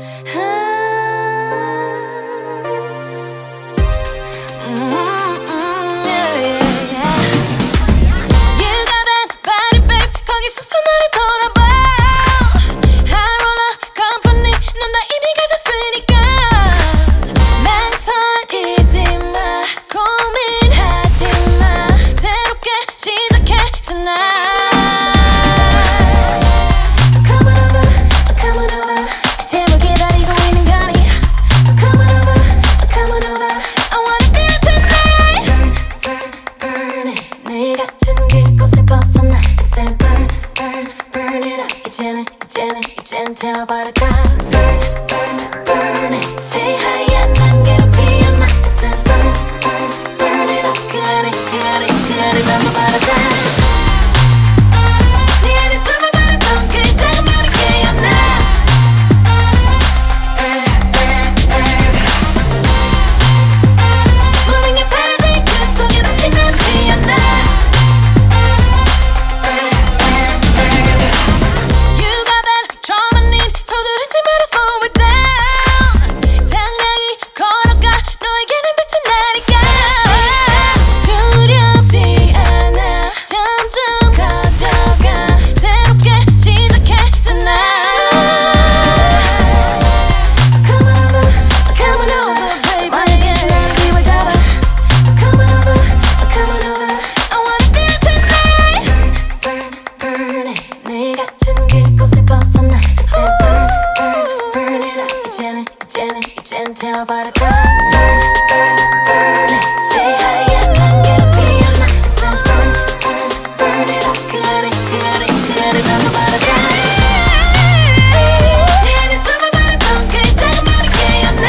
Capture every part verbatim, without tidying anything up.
이제는 이제는 이젠 태워버렸다. Burn, burn, burn it. 새하얀 안개로 피어나. I said burn, burn, burn it up. 그 안에 그 안에 그 안에 담아버렸다. 네 안에 숨어버렸던 그 작은 맘이 깨어나. 모든 게 사라진 그 속에 다시 난 피어나. 이제는 이제는 이젠 태워버렸다. Burn, burn, burn it. 새하얀 안개로 피어나. I said burn, burn, burn it up. 그 안에 그 안에 그 안에 담아버렸다. 내 안에 숨어버렸던 그 작은 맘이 깨어나.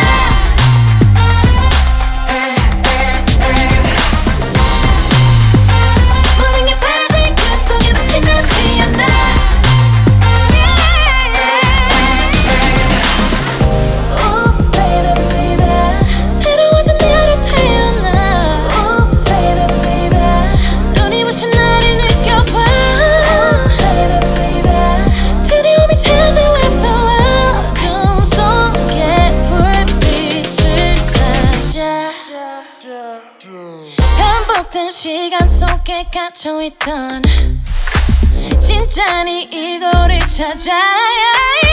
모든 게 사라진 그 속에 다시 난 피어나. 반복된 시간 속에 갇혀있던 진짜 네 이거를 찾아.